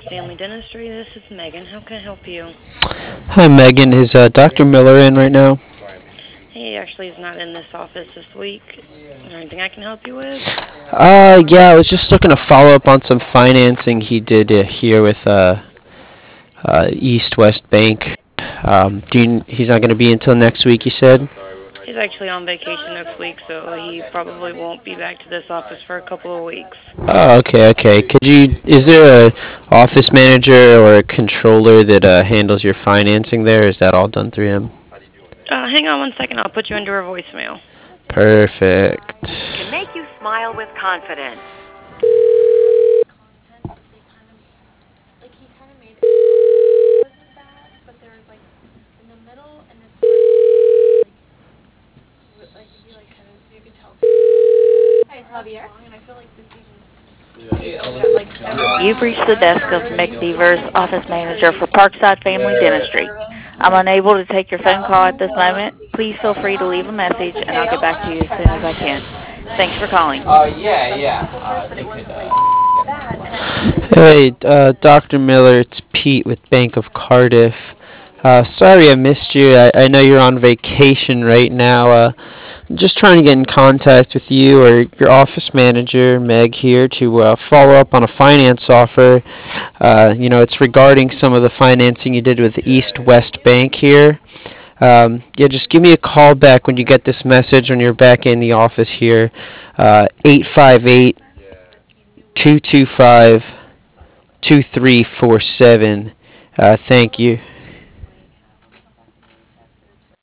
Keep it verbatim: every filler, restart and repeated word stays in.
Family Dentistry. This is Megan. How can I help you? Hi, Megan. Is uh, doctor Miller in right now? He actually is not in this office this week. Is there anything I can help you with? Uh, yeah, I was just looking to follow up on some financing he did uh, here with uh, uh, East West Bank. Um, do you, he's not going to be until next week, you said? He's actually on vacation next week, so he probably won't be back to this office for a couple of weeks. Oh, okay, okay. Could you? Is there a office manager or a controller that uh, handles your financing there? Is that all done through him? Uh, hang on one second. I'll put you into her voicemail. Perfect. To make you smile with confidence. You've reached the desk of Mick Beavers, office manager for Parkside Family Dentistry. I'm unable to take your phone call at this moment. Please feel free to leave a message, and I'll get back to you as soon as I can. Thanks for calling. Uh, yeah, yeah. Uh, they could, uh, Hey, uh, doctor Miller, it's Pete with Bank of Cardiff. Uh, sorry I missed you. I, I know you're on vacation right now. Uh, I'm just trying to get in contact with you or your office manager, Meg, here to uh, follow up on a finance offer. Uh, you know, it's regarding some of the financing you did with East West Bank here. Um, yeah, just give me a call back when you get this message when you're back in the office here. Uh, eight five eight, two two five, two three four seven. Uh, thank you.